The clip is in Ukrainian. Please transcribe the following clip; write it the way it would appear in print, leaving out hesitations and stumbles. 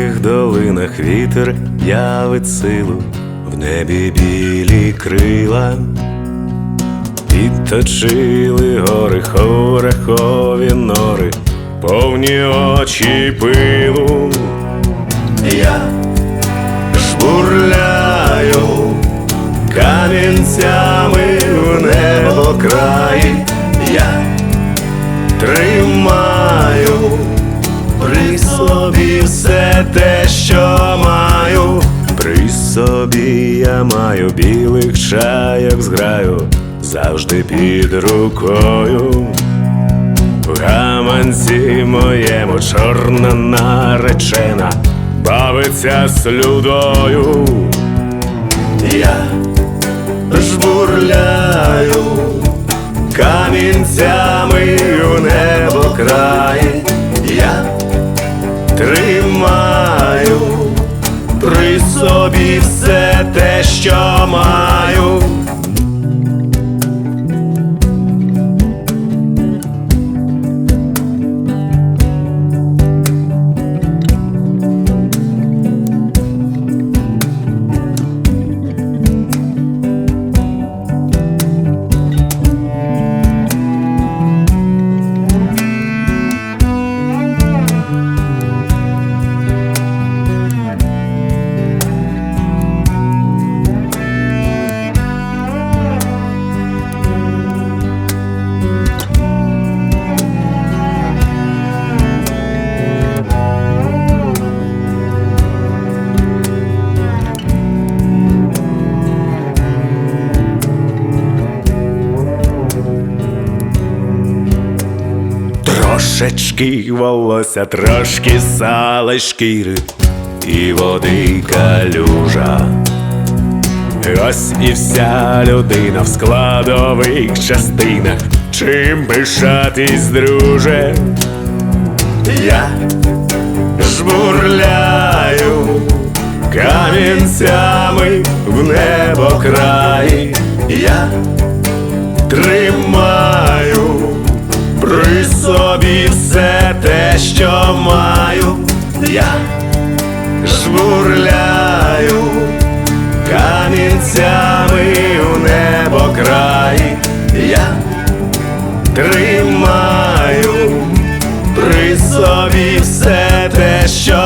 високих долинах вітер явить силу, в небі білі крила, підточили гори хорахові нори, повні очі пилу. Я жбурляю камінцями в небо краї, я тримаю при собі все те, що маю. При собі я маю білих чайок зграю, завжди під рукою. В гаманці моєму чорна наречена бавиться слюдою. Я жбурляю камінцями в небо краї, я тримаю при собі все те, що маю. Трошечки волосся, трошки сала шкіри і води калюжа. Ось і вся людина в складових частинах. Чим пишатись, друже? Я жбурляю камінцями в небо краї, я тримаю при собі все те, що маю. Я жбурляю камінцями в небо краї, я тримаю при собі все те, що